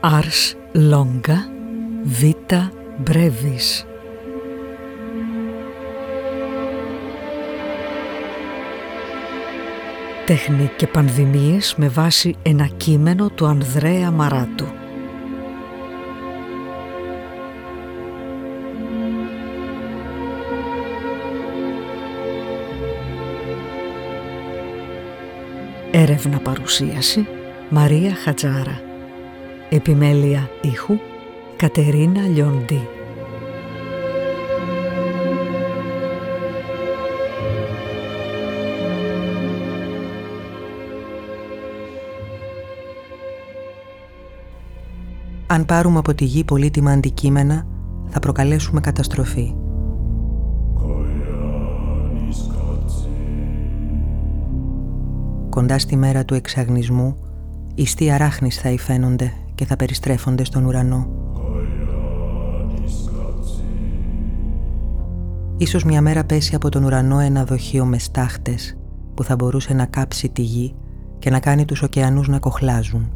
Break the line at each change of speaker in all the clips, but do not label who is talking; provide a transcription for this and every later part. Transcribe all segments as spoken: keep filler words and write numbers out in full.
Ars longa vita brevis. Τέχνη και πανδημίες με βάση ένα κείμενο του Ανδρέα Μαράτου. Έρευνα παρουσίαση Μαρία Χατζάρα. Επιμέλεια ήχου Κατερίνα Λιοντή.
Αν πάρουμε από τη γη πολύτιμα αντικείμενα, θα προκαλέσουμε καταστροφή. Κοντά στη μέρα του εξαγνισμού, ιστοί αράχνης θα υφαίνονται και θα περιστρέφονται στον ουρανό. Ίσως μια μέρα πέσει από τον ουρανό ένα δοχείο με στάχτες που θα μπορούσε να κάψει τη γη και να κάνει τους ωκεανούς να κοχλάζουν.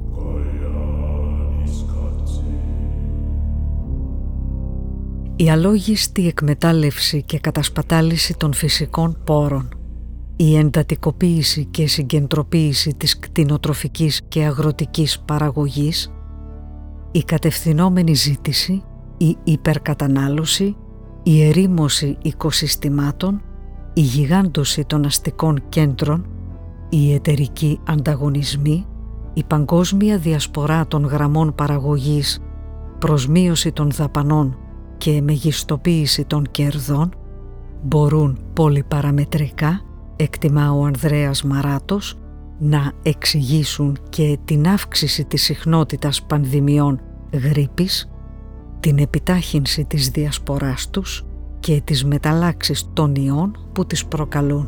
Η αλόγιστη εκμετάλλευση και κατασπατάληση των φυσικών πόρων, η εντατικοποίηση και συγκεντροποίηση της κτηνοτροφικής και αγροτικής παραγωγής, η κατευθυνόμενη ζήτηση, η υπερκατανάλωση, η ερήμωση οικοσυστημάτων, η γιγάντωση των αστικών κέντρων, οι εταιρικοί ανταγωνισμοί, η παγκόσμια διασπορά των γραμμών παραγωγής, προσμείωση των δαπανών και μεγιστοποίηση των κερδών μπορούν πολυπαραμετρικά, εκτιμά ο Ανδρέας Μαράτος, να εξηγήσουν και την αύξηση της συχνότητας πανδημιών γρίπης, την επιτάχυνση της διασποράς τους και τις μεταλλάξεις των ιών που τις προκαλούν.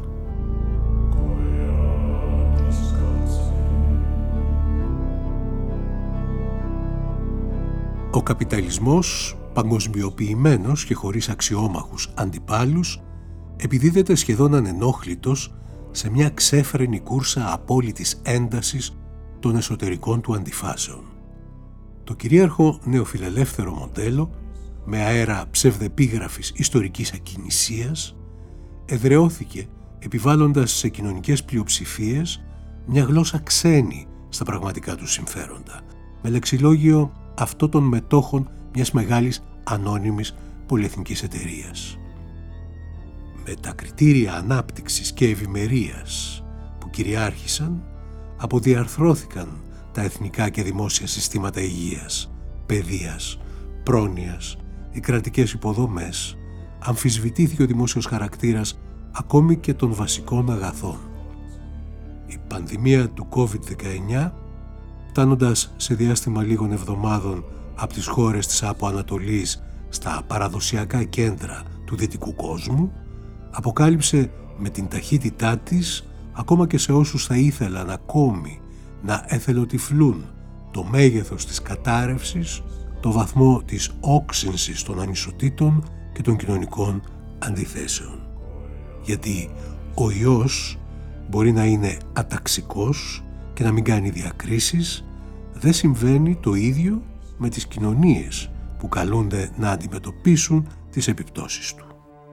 Ο καπιταλισμός, παγκοσμιοποιημένος και χωρίς αξιόμαχους αντιπάλους, επιδίδεται σχεδόν ανενόχλητος σε μια ξέφρενη κούρσα απόλυτης έντασης των εσωτερικών του αντιφάσεων. Το κυρίαρχο νεοφιλελεύθερο μοντέλο, με αέρα ψευδεπίγραφης ιστορικής ακινησίας, εδραιώθηκε επιβάλλοντας σε κοινωνικές πλειοψηφίες μια γλώσσα ξένη στα πραγματικά τους συμφέροντα, με λεξιλόγιο αυτό των μετόχων μιας μεγάλης ανώνυμης πολυεθνικής εταιρείας. Με τα κριτήρια ανάπτυξης και ευημερίας που κυριάρχησαν, αποδιαρθρώθηκαν τα εθνικά και δημόσια συστήματα υγείας, παιδείας, πρόνοιας, οι κρατικές υποδομές, αμφισβητήθηκε ο δημόσιος χαρακτήρας ακόμη και των βασικών αγαθών. Η πανδημία του κόβιντ δεκαεννιά, φτάνοντας σε διάστημα λίγων εβδομάδων από τις χώρες της Άπο Ανατολής στα παραδοσιακά κέντρα του δυτικού κόσμου, αποκάλυψε με την ταχύτητά της, ακόμα και σε όσους θα ήθελαν ακόμη να εθελοτυφλούν το μέγεθος της κατάρρευσης, το βαθμό της όξυνσης των ανισοτήτων και των κοινωνικών αντιθέσεων. Γιατί ο ιός μπορεί να είναι αταξικός και να μην κάνει διακρίσεις, δεν συμβαίνει το ίδιο με τις κοινωνίες που καλούνται να αντιμετωπίσουν τις επιπτώσεις του.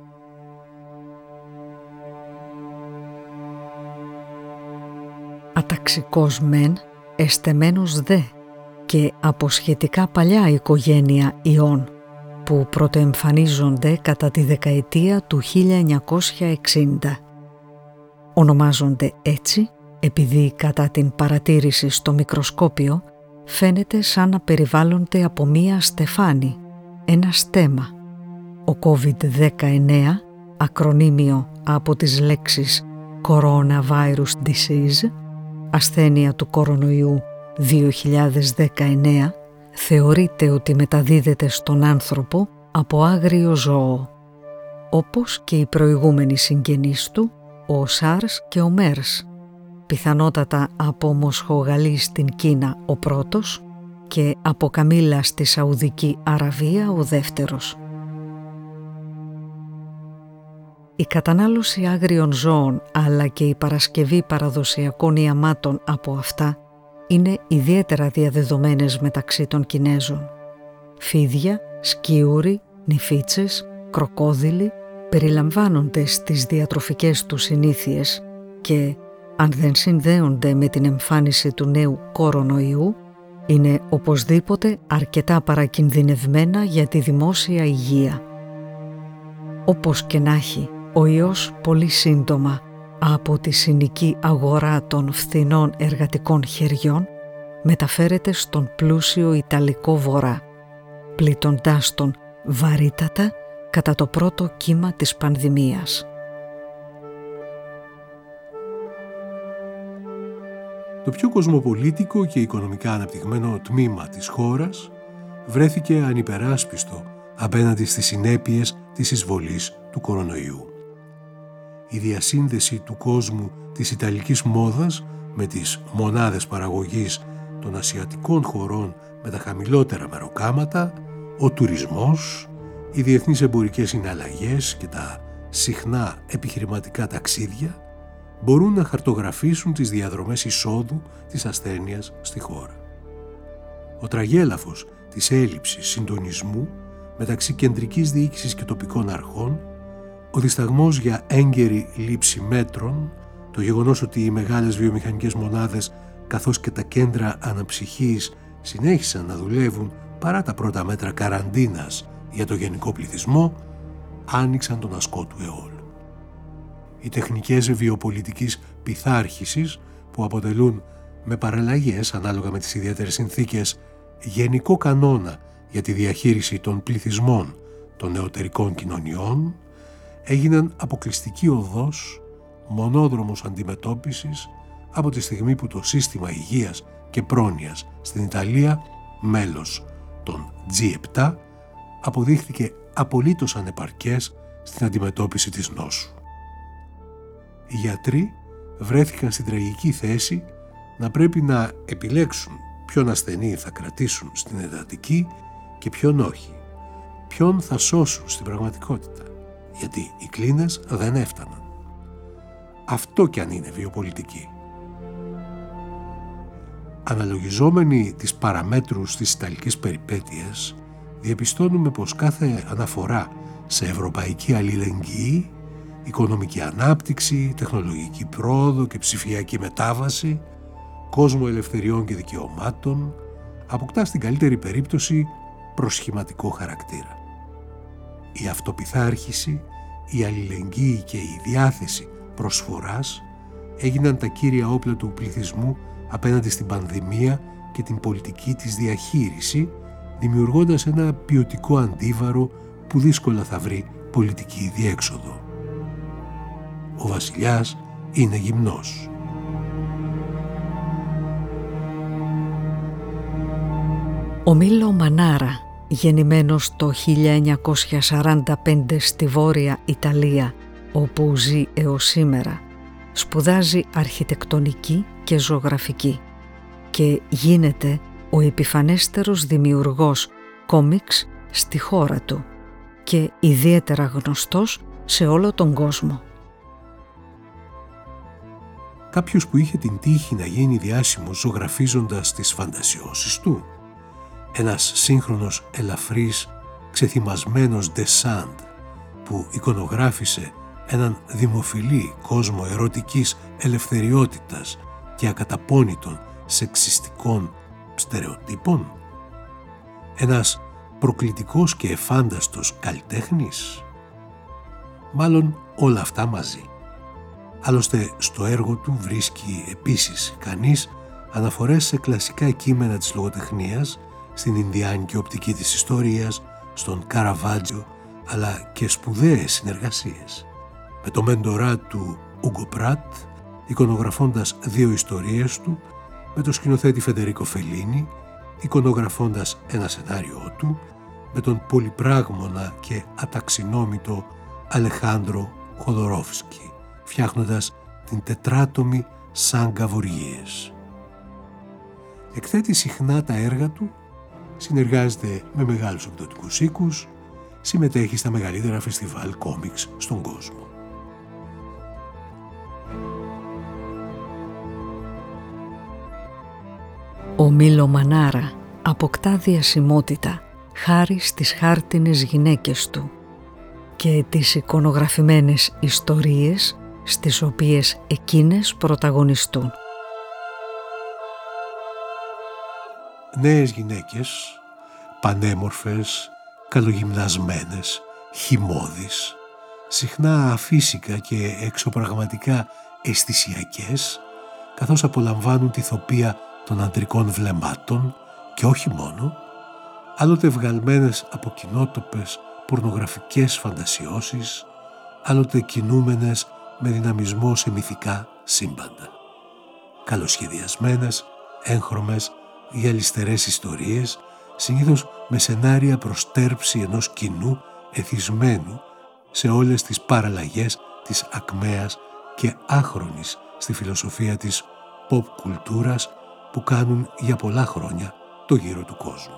Αταξικός μεν, εστεμένος δε και από σχετικά παλιά οικογένεια ιών που πρωτοεμφανίζονται κατά τη δεκαετία του χίλια εννιακόσια εξήντα. Ονομάζονται έτσι επειδή κατά την παρατήρηση στο μικροσκόπιο φαίνεται σαν να περιβάλλονται από μία στεφάνη, ένα στέμμα. Ο κόβιντ δεκαεννιά, ακρονίμιο από τις λέξεις Coronavirus Disease, ασθένεια του κορονοϊού δύο χιλιάδες δεκαεννιά, θεωρείται ότι μεταδίδεται στον άνθρωπο από άγριο ζώο, όπως και οι προηγούμενοι συγγενείς του, ο SARS και ο MERS, πιθανότατα από μοσχογαλί στην Κίνα ο πρώτος και από καμήλα στη Σαουδική Αραβία ο δεύτερος. Η κατανάλωση άγριων ζώων αλλά και η παρασκευή παραδοσιακών ιαμάτων από αυτά είναι ιδιαίτερα διαδεδομένες μεταξύ των Κινέζων. Φίδια, σκιούροι, νηφίτσες, κροκόδιλοι περιλαμβάνονται στις διατροφικές τους συνήθειες και, αν δεν συνδέονται με την εμφάνιση του νέου κορονοϊού, είναι οπωσδήποτε αρκετά παρακινδυνευμένα για τη δημόσια υγεία. Όπως και να έχει, ο ιός πολύ σύντομα από τη συνοική αγορά των φθηνών εργατικών χεριών μεταφέρεται στον πλούσιο Ιταλικό Βορρά, πλήττοντάς τον βαρύτατα κατά το πρώτο κύμα της πανδημίας.
Το πιο κοσμοπολίτικο και οικονομικά αναπτυγμένο τμήμα της χώρας βρέθηκε ανυπεράσπιστο απέναντι στις συνέπειες της εισβολής του κορονοϊού. Η διασύνδεση του κόσμου της ιταλικής μόδας με τις μονάδες παραγωγής των ασιατικών χωρών με τα χαμηλότερα μεροκάματα, ο τουρισμός, οι διεθνείς εμπορικές συναλλαγές και τα συχνά επιχειρηματικά ταξίδια μπορούν να χαρτογραφήσουν τις διαδρομές εισόδου της ασθένειας στη χώρα. Ο τραγέλαφος της έλλειψης συντονισμού μεταξύ κεντρικής διοίκησης και τοπικών αρχών, ο δισταγμός για έγκαιρη λήψη μέτρων, το γεγονός ότι οι μεγάλες βιομηχανικές μονάδες καθώς και τα κέντρα αναψυχής συνέχισαν να δουλεύουν παρά τα πρώτα μέτρα καραντίνας για το γενικό πληθυσμό, άνοιξαν τον ασκό του αιώλου. Οι τεχνικές βιοπολιτικής πειθάρχησης, που αποτελούν με παραλλαγές ανάλογα με τις ιδιαίτερες συνθήκες γενικό κανόνα για τη διαχείριση των πληθυσμών των νεωτερικών κοινωνιών, έγιναν αποκλειστική οδός, μονόδρομος αντιμετώπισης από τη στιγμή που το σύστημα υγείας και πρόνοιας στην Ιταλία, μέλος των τζι επτά, αποδείχθηκε απολύτως ανεπαρκές στην αντιμετώπιση της νόσου. Οι γιατροί βρέθηκαν στην τραγική θέση να πρέπει να επιλέξουν ποιον ασθενή θα κρατήσουν στην εντατική και ποιον όχι, ποιον θα σώσουν στην πραγματικότητα, γιατί οι κλίνες δεν έφταναν. Αυτό κι αν είναι βιοπολιτική. Αναλογιζόμενοι τις παραμέτρους της ιταλικής περιπέτειας, διαπιστώνουμε πως κάθε αναφορά σε ευρωπαϊκή αλληλεγγύη, οικονομική ανάπτυξη, τεχνολογική πρόοδο και ψηφιακή μετάβαση, κόσμο ελευθεριών και δικαιωμάτων, αποκτά στην καλύτερη περίπτωση προσχηματικό χαρακτήρα. Η αυτοπειθάρχηση, η αλληλεγγύη και η διάθεση προσφοράς έγιναν τα κύρια όπλα του πληθυσμού απέναντι στην πανδημία και την πολιτική της διαχείριση, δημιουργώντας ένα ποιοτικό αντίβαρο που δύσκολα θα βρει πολιτική διέξοδο. Ο βασιλιάς είναι γυμνός.
Ο Μίλο Μανάρα, γεννημένος το χίλια εννιακόσια σαράντα πέντε στη Βόρεια Ιταλία, όπου ζει έως σήμερα, σπουδάζει αρχιτεκτονική και ζωγραφική και γίνεται ο επιφανέστερος δημιουργός κόμιξ στη χώρα του και ιδιαίτερα γνωστός σε όλο τον κόσμο.
Κάποιος που είχε την τύχη να γίνει διάσημος ζωγραφίζοντας τις φαντασιώσεις του. Ένας σύγχρονος ελαφρύς ξεθυμασμένος ντεσάντ που εικονογράφησε έναν δημοφιλή κόσμο ερωτικής ελευθεριότητας και ακαταπώνητων σεξιστικών στερεοτύπων. Ένας προκλητικός και εφάνταστος καλλιτέχνης. Μάλλον όλα αυτά μαζί. Άλλωστε στο έργο του βρίσκει επίσης κανείς αναφορές σε κλασικά κείμενα της λογοτεχνίας, στην Ινδιάνικη οπτική της ιστορίας, στον Καραβάτζιο, αλλά και σπουδαίες συνεργασίες. Με το μέντορά του Ούγκο Πράτ, εικονογραφώντας δύο ιστορίες του, με το σκηνοθέτη Φεντερίκο Φελίνι, εικονογραφώντας ένα σενάριό του, με τον πολυπράγμονα και αταξινόμητο Αλεχάνδρο Χοδωρόφσκι, φτιάχνοντας την τετράτομη Σάγκα Βοριές. Εκθέτει συχνά τα έργα του, συνεργάζεται με μεγάλους εκδοτικούς οίκους, συμμετέχει στα μεγαλύτερα φεστιβάλ κόμιξ στον κόσμο.
Μήλο Μανάρα αποκτά διασημότητα χάρη στις χάρτινες γυναίκες του και τις εικονογραφημένες ιστορίες στις οποίες εκείνες πρωταγωνιστούν.
Νέες γυναίκες, πανέμορφες, καλογυμνασμένες, χυμώδεις, συχνά αφύσικα και εξωπραγματικά αισθησιακές, καθώς απολαμβάνουν τη θοπία των αντρικών βλεμμάτων και όχι μόνο, άλλοτε βγαλμένες από κοινότοπες πορνογραφικές φαντασιώσεις, άλλοτε κινούμενες με δυναμισμό σε μυθικά σύμπαντα. Καλοσχεδιασμένες, έγχρωμες, γυαλιστερές ιστορίες, συνήθως με σενάρια προς τέρψη ενός κοινού εθισμένου σε όλες τις παραλλαγές της ακμαίας και άχρονης στη φιλοσοφία της pop κουλτούρας που κάνουν για πολλά χρόνια το γύρο του κόσμου.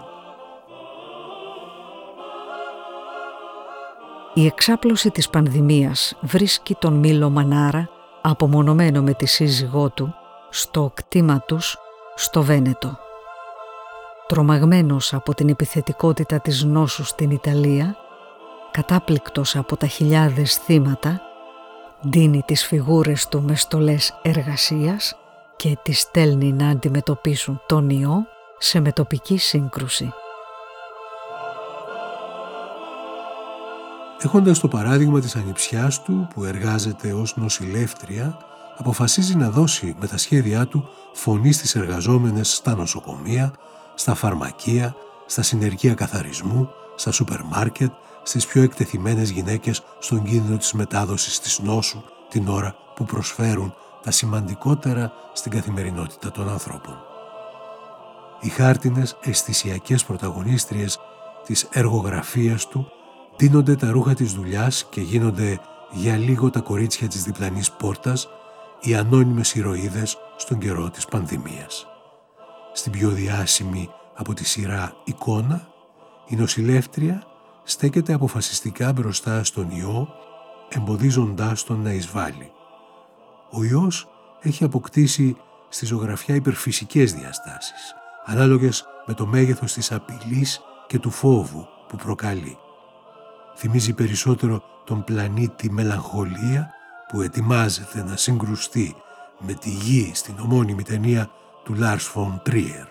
Η εξάπλωση της πανδημίας βρίσκει τον Μήλο Μανάρα απομονωμένο με τη σύζυγό του στο κτήμα τους στο Βένετο. Τρομαγμένος από την επιθετικότητα της νόσου στην Ιταλία, κατάπληκτος από τα χιλιάδες θύματα, ντύνει τις φιγούρες του με στολές εργασίας και τις στέλνει να αντιμετωπίσουν τον ιό σε μετοπική σύγκρουση.
Έχοντας το παράδειγμα της ανιψιάς του που εργάζεται ως νοσηλεύτρια, αποφασίζει να δώσει με τα σχέδιά του φωνή στις εργαζόμενες στα νοσοκομεία, στα φαρμακεία, στα συνεργεία καθαρισμού, στα σούπερ μάρκετ, στις πιο εκτεθειμένες γυναίκες στον κίνδυνο της μετάδοσης της νόσου την ώρα που προσφέρουν τα σημαντικότερα στην καθημερινότητα των ανθρώπων. Οι χάρτινες αισθησιακές πρωταγωνίστριες της εργογραφίας του ντύνονται τα ρούχα της δουλειάς και γίνονται για λίγο τα κορίτσια της διπλανής πόρτας, οι ανώνυμες ηρωίδες στον καιρό της πανδημίας. Στην πιο διάσημη από τη σειρά εικόνα, η νοσηλεύτρια στέκεται αποφασιστικά μπροστά στον ιό, εμποδίζοντάς τον να εισβάλλει. Ο ιός έχει αποκτήσει στη ζωγραφιά υπερφυσικές διαστάσεις, ανάλογες με το μέγεθος της απειλής και του φόβου που προκαλεί. Θυμίζει περισσότερο τον πλανήτη Μελαγχολία που ετοιμάζεται να συγκρουστεί με τη γη στην ομώνυμη ταινία του Λάρς φον Τρίερ.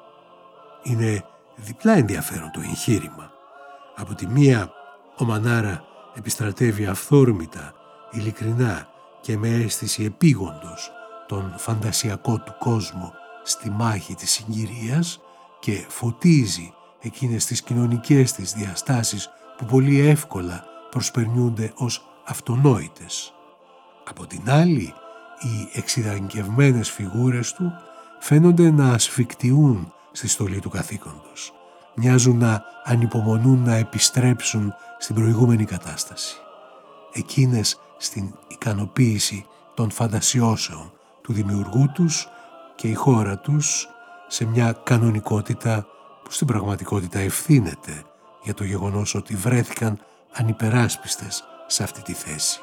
Είναι διπλά ενδιαφέρον το εγχείρημα. Από τη μία, ο Μανάρα επιστρατεύει αυθόρμητα, ειλικρινά και με αίσθηση επίγοντος τον φαντασιακό του κόσμο στη μάχη της συγκυρίας και φωτίζει εκείνες τις κοινωνικές της διαστάσεις που πολύ εύκολα προσπερνιούνται ως αυτονόητες. Από την άλλη, οι εξειδανικευμένες φιγούρες του φαίνονται να ασφικτιούν στη στολή του καθήκοντος. Μοιάζουν να ανυπομονούν να επιστρέψουν στην προηγούμενη κατάσταση. Εκείνες στην ικανοποίηση των φαντασιώσεων του δημιουργού τους και η χώρα τους σε μια κανονικότητα που στην πραγματικότητα ευθύνεται για το γεγονός ότι βρέθηκαν ανυπεράσπιστες σε αυτή τη θέση.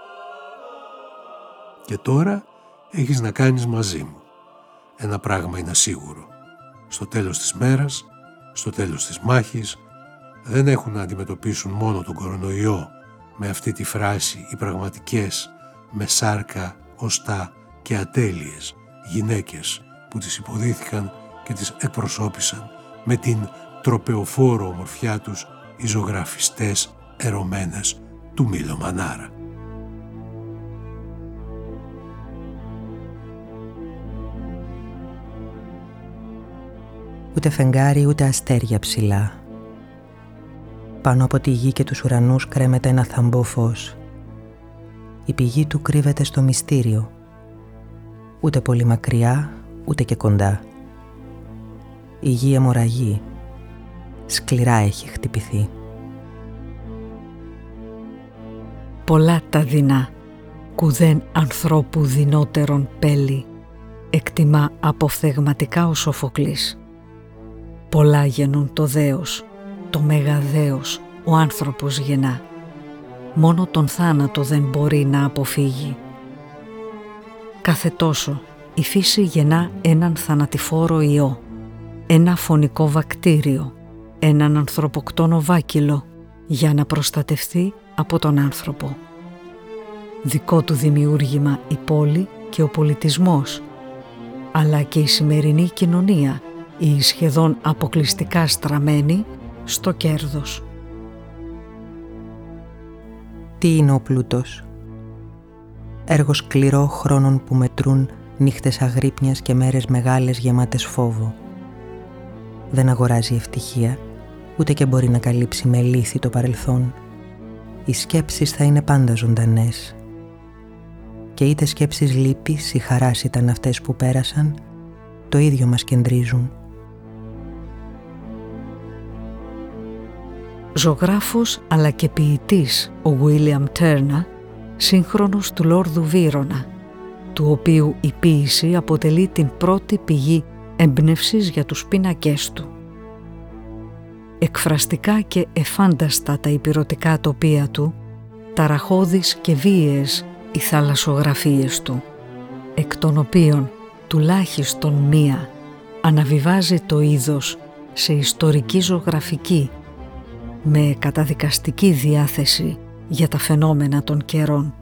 Και τώρα έχεις να κάνεις μαζί μου. Ένα πράγμα είναι σίγουρο. Στο τέλος της μέρας, στο τέλος της μάχης, δεν έχουν να αντιμετωπίσουν μόνο τον κορονοϊό με αυτή τη φράση οι πραγματικές, με σάρκα, οστά και ατέλειες γυναίκες που τις υποδίθηκαν και τις εκπροσώπησαν με την τροπεοφόρο ομορφιά τους οι ζωγραφιστές ερωμένες του Μήλο Μανάρα.
Ούτε φεγγάρι ούτε αστέρια ψηλά. Πάνω από τη γη και τους ουρανούς κρέμεται ένα θαμπό φως. Η πηγή του κρύβεται στο μυστήριο. Ούτε πολύ μακριά, ούτε και κοντά. Η γη αιμορραγεί. Σκληρά έχει χτυπηθεί.
Πολλά τα δεινά, κουδέν ανθρώπου δεινότερον πέλη, εκτιμά αποφθεγματικά ο Σοφοκλής. Πολλά γεννούν το δέος, το μεγαδέος ο άνθρωπος γεννά. Μόνο τον θάνατο δεν μπορεί να αποφύγει. Κάθε τόσο η φύση γεννά έναν θανατηφόρο ιό, ένα φωνικό βακτήριο, έναν ανθρωποκτόνο βάκυλο, για να προστατευτεί από τον άνθρωπο. Δικό του δημιούργημα η πόλη και ο πολιτισμός, αλλά και η σημερινή κοινωνία, η σχεδόν αποκλειστικά στραμμένη στο κέρδος.
Τι είναι ο πλούτος? Έργο σκληρό χρόνων που μετρούν νύχτες αγρύπνιας και μέρες μεγάλες γεμάτες φόβο. Δεν αγοράζει ευτυχία, ούτε και μπορεί να καλύψει με λύθη το παρελθόν. Οι σκέψεις θα είναι πάντα ζωντανές. Και είτε σκέψεις λύπης ή χαράς ήταν αυτές που πέρασαν, το ίδιο μας κεντρίζουν.
Ζωγράφος αλλά και ποιητής ο Βίλιαμ Τέρνα, σύγχρονος του Λόρδου Βύρωνα, του οποίου η ποίηση αποτελεί την πρώτη πηγή έμπνευσης για τους πίνακές του. Εκφραστικά και εφάνταστα τα ηπειρωτικά τοπία του, ταραχώδεις και βίαιες οι θαλασσογραφίες του, εκ των οποίων τουλάχιστον μία αναβιβάζει το είδος σε ιστορική ζωγραφική, με καταδικαστική διάθεση για τα φαινόμενα των καιρών.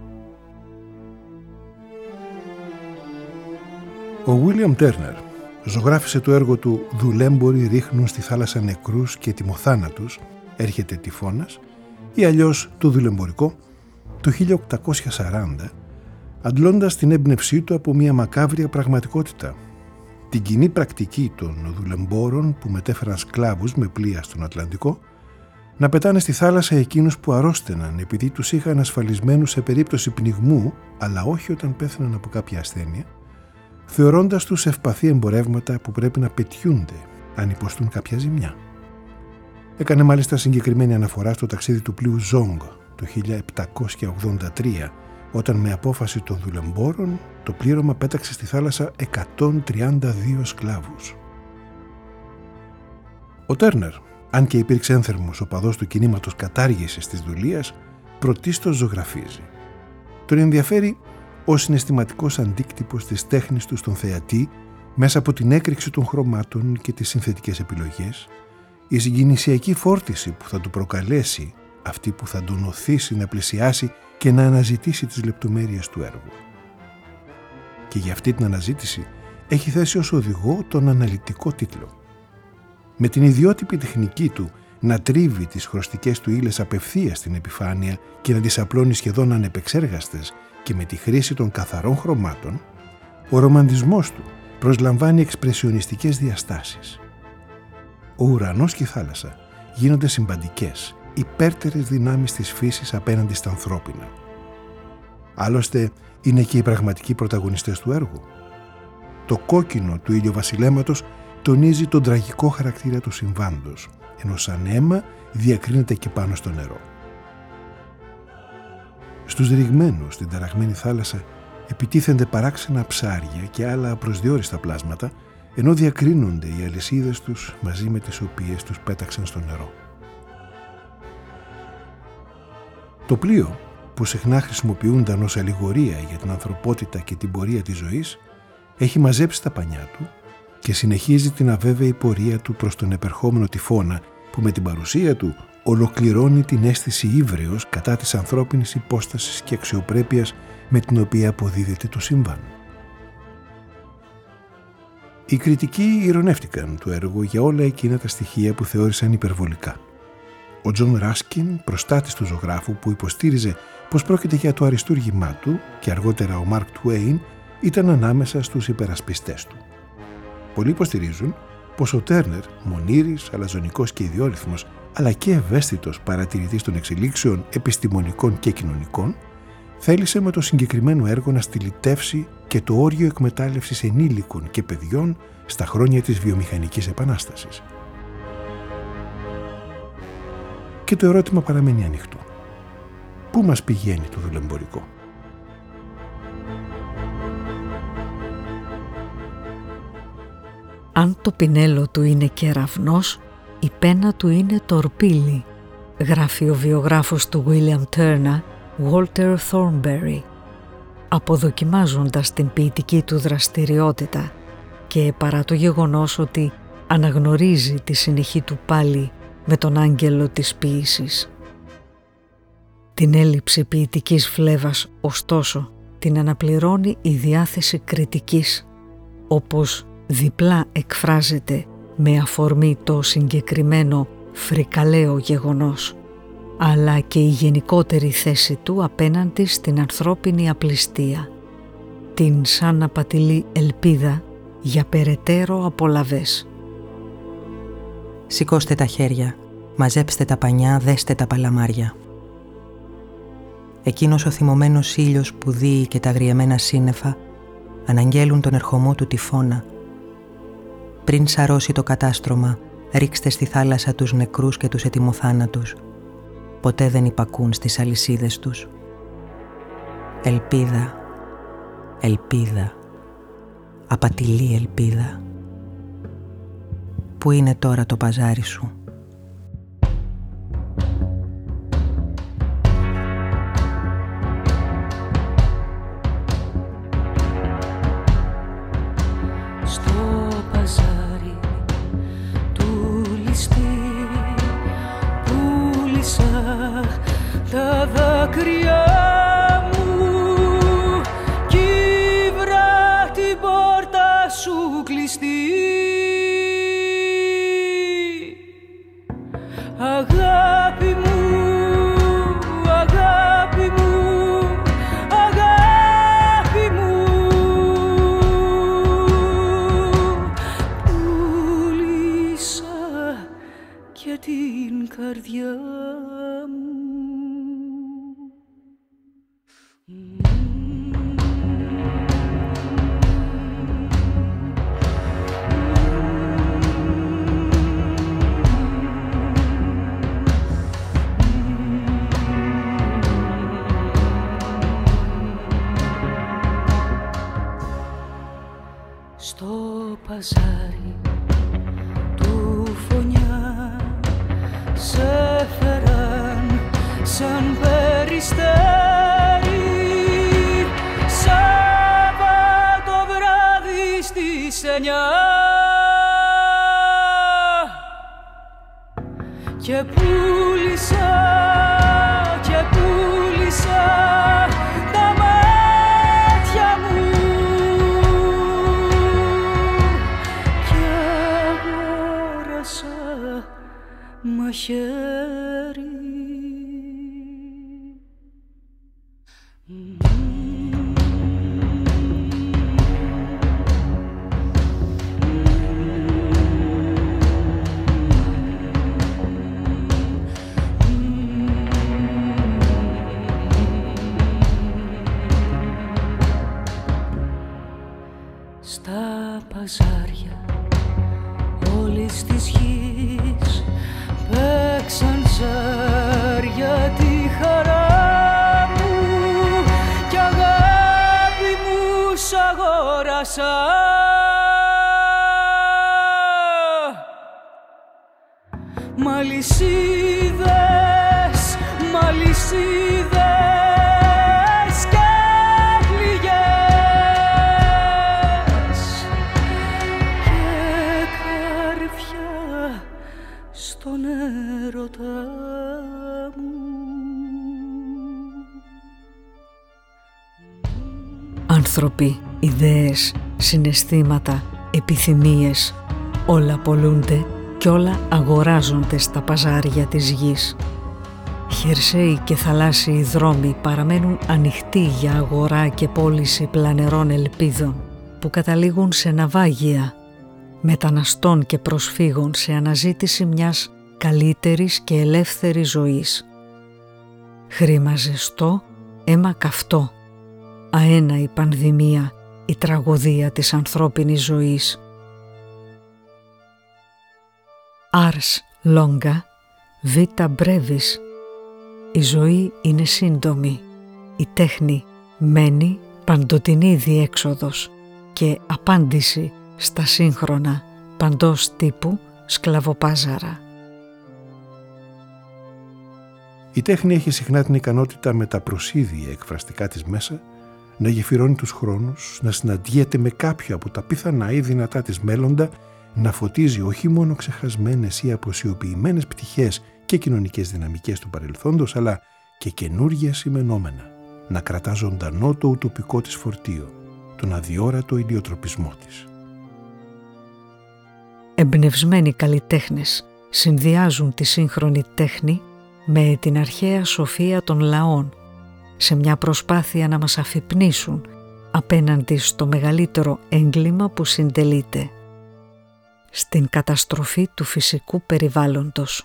Ο Βίλιαμ Τέρνερ ζωγράφισε το έργο του «Δουλέμποροι ρίχνουν στη θάλασσα νεκρούς και τιμοθάνατους, έρχεται τυφώνας» ή αλλιώς «Το δουλεμπορικό» το χίλια οκτακόσια σαράντα, αντλώντας την έμπνευσή του από μια μακάβρια πραγματικότητα, την κοινή πρακτική των δουλεμπόρων που μετέφεραν σκλάβους με πλοία στον Ατλαντικό να πετάνε στη θάλασσα εκείνους που αρρώστεναν επειδή τους είχαν ασφαλισμένους σε περίπτωση πνιγμού, αλλά όχι όταν πέθαναν από κάποια ασθένεια, θεωρώντας τους ευπαθή εμπορεύματα που πρέπει να πετιούνται αν υποστούν κάποια ζημιά. Έκανε μάλιστα συγκεκριμένη αναφορά στο ταξίδι του πλοίου Ζόγκ το χίλια επτακόσια ογδόντα τρία, όταν με απόφαση των δουλεμπόρων το πλήρωμα πέταξε στη θάλασσα εκατόν τριάντα δύο σκλάβους. Ο Τέρνερ, αν και υπήρξε ένθερμος οπαδός του κινήματος κατάργησης της δουλείας, πρωτίστως ζωγραφίζει. Τον ενδιαφέρει ο συναισθηματικός αντίκτυπος της τέχνης του στον θεατή μέσα από την έκρηξη των χρωμάτων και τις συνθετικές επιλογές, η συγκινησιακή φόρτιση που θα του προκαλέσει, αυτή που θα τον οθήσει να πλησιάσει και να αναζητήσει τις λεπτομέρειες του έργου. Και για αυτή την αναζήτηση έχει θέσει ως οδηγό τον αναλυτικό τίτλο. Με την ιδιότυπη τεχνική του να τρίβει τις χρωστικές του ύλες απευθείας στην επιφάνεια και να τις απλώνει σχεδόν ανεπεξέργαστες και με τη χρήση των καθαρών χρωμάτων, ο ρομαντισμός του προσλαμβάνει εξπρεσιονιστικές διαστάσεις. Ο ουρανός και η θάλασσα γίνονται συμπαντικές, υπέρτερες δυνάμεις της φύσης απέναντι στα ανθρώπινα. Άλλωστε, είναι και οι πραγματικοί πρωταγωνιστές του έργου. Το κόκκινο του ηλιοβασιλέματος τονίζει τον τραγικό χαρακτήρα του συμβάντος, ενώ σαν αίμα διακρίνεται και πάνω στο νερό. Στους ρηγμένους στην ταραγμένη θάλασσα επιτίθενται παράξενα ψάρια και άλλα απροσδιόριστα πλάσματα, ενώ διακρίνονται οι αλυσίδες τους μαζί με τις οποίες τους πέταξαν στο νερό. Το πλοίο, που συχνά χρησιμοποιούνταν ως αλληγορία για την ανθρωπότητα και την πορεία της ζωής, έχει μαζέψει τα πανιά του και συνεχίζει την αβέβαιη πορεία του προς τον επερχόμενο τυφώνα που με την παρουσία του ολοκληρώνει την αίσθηση ύβρεως κατά της ανθρώπινης υπόστασης και αξιοπρέπειας με την οποία αποδίδεται το συμβάν. Οι κριτικοί ειρωνεύτηκαν του έργου για όλα εκείνα τα στοιχεία που θεώρησαν υπερβολικά. Ο Τζον Ράσκιν, προστάτης του ζωγράφου που υποστήριζε πως πρόκειται για το αριστούργημά του, και αργότερα ο Μάρκ Τουέιν, ήταν ανάμεσα στους υπερασπιστές του. Πολλοί υποστηρίζουν πως ο Τέρνερ, μονήρης, αλαζονικός και ιδιόρυθμος, αλλά και ευαίσθητος παρατηρητής των εξελίξεων επιστημονικών και κοινωνικών, θέλησε με το συγκεκριμένο έργο να στυλιτεύσει και το όριο εκμετάλλευσης ενήλικων και παιδιών στα χρόνια της βιομηχανικής επανάστασης. Και το ερώτημα παραμένει ανοιχτό. Πού μας πηγαίνει το δουλεμπορικό?
Αν το πινέλο του είναι κεραυνός, η πένα του είναι τορπίλι, γράφει ο βιογράφος του William Turner, Walter Thornberry, αποδοκιμάζοντας την ποιητική του δραστηριότητα και παρά το γεγονός ότι αναγνωρίζει τη συνεχή του πάλι με τον άγγελο της ποίησης. Την έλλειψη ποιητικής φλέβας, ωστόσο, την αναπληρώνει η διάθεση κριτικής, όπως διπλά εκφράζεται με αφορμή το συγκεκριμένο φρικαλαίο γεγονός, αλλά και η γενικότερη θέση του απέναντι στην ανθρώπινη απληστία, την σαν απατηλή ελπίδα για περαιτέρω απολαβές.
Σηκώστε τα χέρια, μαζέψτε τα πανιά, δέστε τα παλαμάρια. Εκείνος ο θυμωμένος ήλιος που δύει και τα αγριεμένα σύννεφα αναγγέλουν τον ερχομό του τυφώνα. Πριν σαρώσει το κατάστρωμα, ρίξτε στη θάλασσα τους νεκρούς και τους ετοιμοθάνατους. Ποτέ δεν υπακούν στις αλυσίδες τους. Ελπίδα, ελπίδα, απατηλή ελπίδα. Πού είναι τώρα το παζάρι σου?
Τα δάκρυα μου κι βρά την πόρτα σου κλειστή. Αγάπη μου, αγάπη μου, αγάπη μου, πούλησα και την καρδιά μου. Στο παζάρι του φωνιά σε φέραν σαν περιστέρι, Σάββατο βράδυ στις εννιά, και πούλησα και πούλησα τα μάτια μου και αγόρασα μαχαίρι. Στα παζάρια όλης της γης παίξαν ζάρια τη χαρά μου κι αγάπη μου σ' αγόρασα. Μαλισίδες, μαλισίδες στον έρωτα μου.
Άνθρωποι, ιδέες, συναισθήματα, επιθυμίες, όλα πωλούνται κι όλα αγοράζονται στα παζάρια της γης. Χερσαίοι και θαλάσσιοι δρόμοι παραμένουν ανοιχτοί για αγορά και πώληση πλανερών ελπίδων που καταλήγουν σε ναυάγια, μεταναστών και προσφύγων σε αναζήτηση μιας καλύτερης και ελεύθερης ζωής. Χρήμα ζεστό, αίμα καυτό, αέναη πανδημία, η τραγωδία της ανθρώπινης ζωής. Ars longa, vita brevis. Η ζωή είναι σύντομη, η τέχνη μένει παντοτινή διέξοδος και απάντηση στα σύγχρονα παντός τύπου σκλαβοπάζαρα.
Η τέχνη έχει συχνά την ικανότητα με τα προσίδια εκφραστικά της μέσα να γεφυρώνει τους χρόνους, να συναντιέται με κάποιο από τα πιθανά ή δυνατά της μέλλοντα να φωτίζει όχι μόνο ξεχασμένες ή αποσιοποιημένες πτυχές και κοινωνικές δυναμικές του παρελθόντος, αλλά και καινούργια σημενόμενα, να κρατά ζωντανό το ουτοπικό της φορτίο, τον αδιόρατο ηλιοτροπισμό της.
Εμπνευσμένοι καλλιτέχνες συνδυάζουν τη σύγχρονη τέχνη με την αρχαία σοφία των λαών, σε μια προσπάθεια να μας αφυπνίσουν απέναντι στο μεγαλύτερο έγκλημα που συντελείται, στην καταστροφή του φυσικού περιβάλλοντος.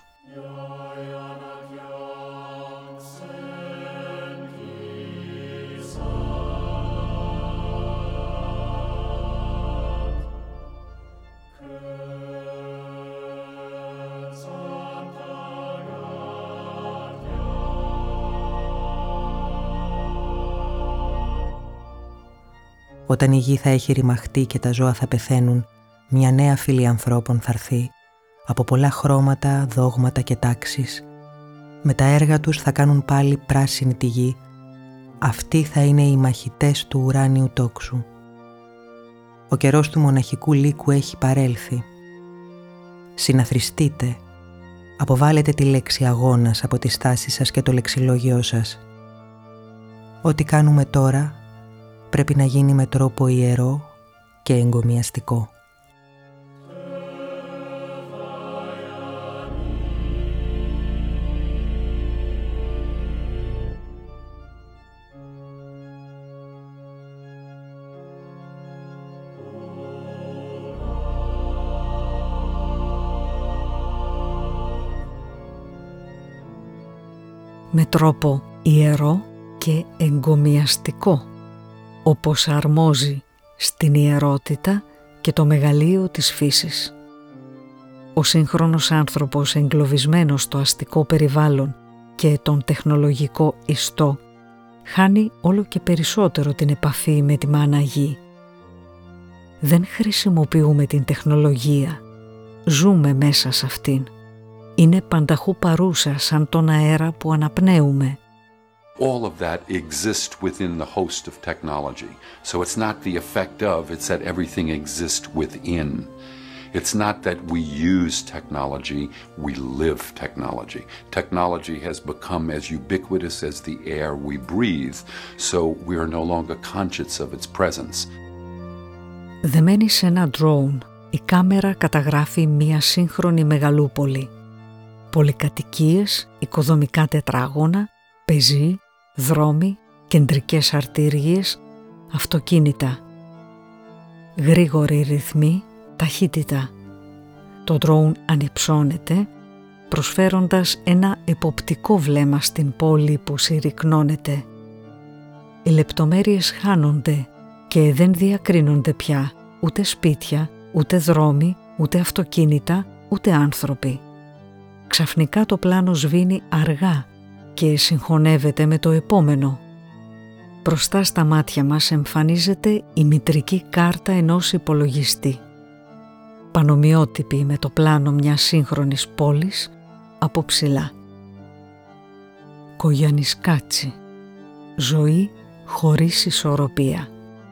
Όταν η γη θα έχει ρημαχτεί και τα ζώα θα πεθαίνουν, μια νέα φυλή ανθρώπων θα έρθει, από πολλά χρώματα, δόγματα και τάξεις. Με τα έργα τους θα κάνουν πάλι πράσινη τη γη. Αυτοί θα είναι οι μαχητές του ουράνιου τόξου. Ο καιρός του μοναχικού λύκου έχει παρέλθει. Συναθριστείτε, αποβάλλετε τη λέξη αγώνας από τη στάση σας και το λεξιλόγιό σας. Ό,τι κάνουμε τώρα πρέπει να γίνει με τρόπο ιερό και εγκομιαστικό.
Με τρόπο ιερό και εγκομιαστικό, όπως αρμόζει στην ιερότητα και το μεγαλείο της φύσης. Ο σύγχρονος άνθρωπος, εγκλωβισμένος στο αστικό περιβάλλον και τον τεχνολογικό ιστό, χάνει όλο και περισσότερο την επαφή με τη μάνα γη. Δεν χρησιμοποιούμε την τεχνολογία, ζούμε μέσα σε αυτήν. Είναι πανταχού παρούσα σαν τον αέρα που αναπνέουμε.
All of that exists within the host of technology. So it's not the effect of, it's that everything exists within. It's not that we use technology, we live technology. Technology has become as ubiquitous as the air we breathe, so we are no longer conscious of its presence.
Δεμένη σε ένα drone, η κάμερα καταγράφει μια σύγχρονη μεγαλούπολη. Πολυκατοικίες, οικοδομικά τετράγωνα, πεζοί, δρόμοι, κεντρικές αρτήριες, αυτοκίνητα. Γρήγοροι ρυθμοί, ταχύτητα. Το drone ανυψώνεται, προσφέροντας ένα εποπτικό βλέμμα στην πόλη που συρρυκνώνεται. Οι λεπτομέρειες χάνονται και δεν διακρίνονται πια ούτε σπίτια, ούτε δρόμοι, ούτε αυτοκίνητα, ούτε άνθρωποι. Ξαφνικά το πλάνο σβήνει αργά και συγχωνεύεται με το επόμενο. Μπροστά στα μάτια μας εμφανίζεται η μητρική κάρτα ενός υπολογιστή. Πανομοιότυπη με το πλάνο μιας σύγχρονης πόλης από ψηλά. Κογιάννης Κάτσι. Ζωή χωρίς ισορροπία.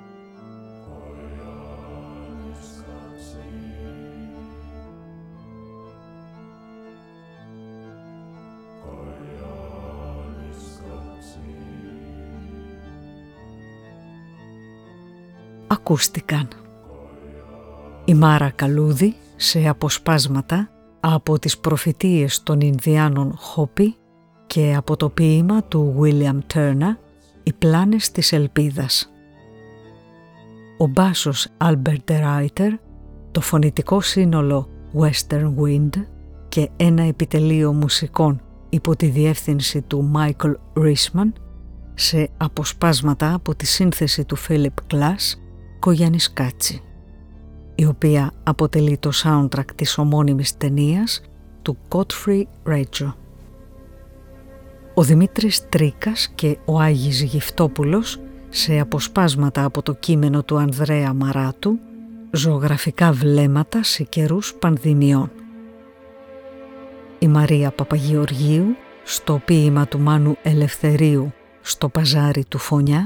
Ακούστηκαν η Μάρα Καλούδη σε αποσπάσματα από τις προφητείες των Ινδιάνων Χόπι και από το ποίημα του William Turner «Οι πλάνες της ελπίδας». Ο μπάσος Albert de Ruyter, το φωνητικό σύνολο Western Wind και ένα επιτελείο μουσικών υπό τη διεύθυνση του Michael Risman σε αποσπάσματα από τη σύνθεση του Philip Glass, Κογιάννης Κάτσι, η οποία αποτελεί το soundtrack της ομώνυμης ταινίας του Godfrey Reggio. Ο Δημήτρης Τρίκας και ο Άγης Γυφτόπουλος σε αποσπάσματα από το κείμενο του Ανδρέα Μαράτου, ζωγραφικά βλέμματα σε καιρούς πανδημιών. Η Μαρία Παπαγεωργίου στο ποίημα του Μάνου Ελευθερίου «Στο παζάρι του Φωνιά»,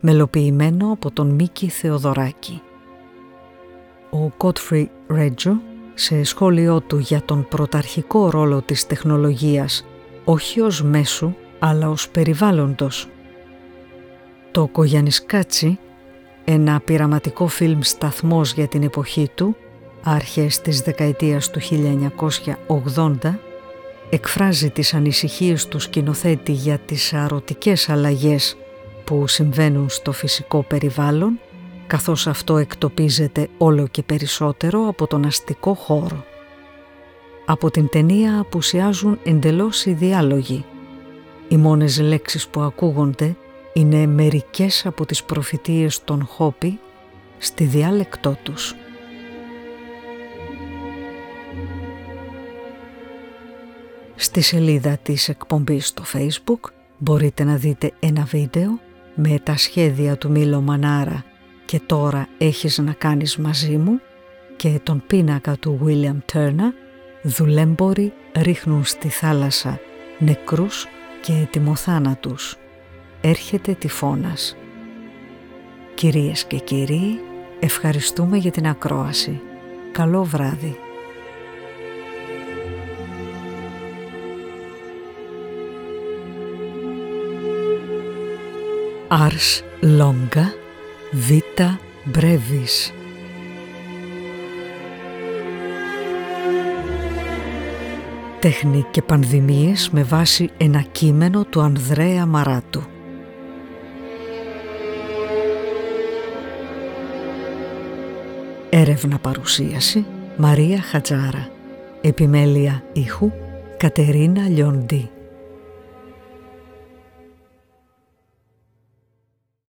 μελοποιημένο από τον Μίκη Θεοδωράκη. Ο Godfrey Reggio σε σχόλιο του για τον πρωταρχικό ρόλο της τεχνολογίας, όχι ως μέσου, αλλά ως περιβάλλοντος. Το Κογιαννισκάτσι, ένα πειραματικό φιλμ σταθμός για την εποχή του, αρχές της δεκαετίας του χίλια εννιακόσια ογδόντα, εκφράζει τις ανησυχίες του σκηνοθέτη για τις αρωτικές αλλαγές που συμβαίνουν στο φυσικό περιβάλλον, καθώς αυτό εκτοπίζεται όλο και περισσότερο από τον αστικό χώρο. Από την ταινία απουσιάζουν εντελώς οι διάλογοι. Οι μόνες λέξεις που ακούγονται είναι μερικές από τις προφητείες των Χόπι στη διάλεκτό τους. Στη σελίδα της εκπομπής στο Facebook μπορείτε να δείτε ένα βίντεο με τα σχέδια του Μίλο Μανάρα και τώρα έχεις να κάνεις μαζί μου και τον πίνακα του William Turner, δουλέμποροι ρίχνουν στη θάλασσα νεκρούς και ετοιμοθάνατους. Έρχεται τυφώνας. Κυρίες και κύριοι, ευχαριστούμε για την ακρόαση. Καλό βράδυ. Ars longa vita brevis. Τέχνη και πανδημίες με βάση ένα κείμενο του Ανδρέα Μαράτου. Έρευνα παρουσίαση Μαρία Χατζάρα. Επιμέλεια ήχου Κατερίνα Λιοντή.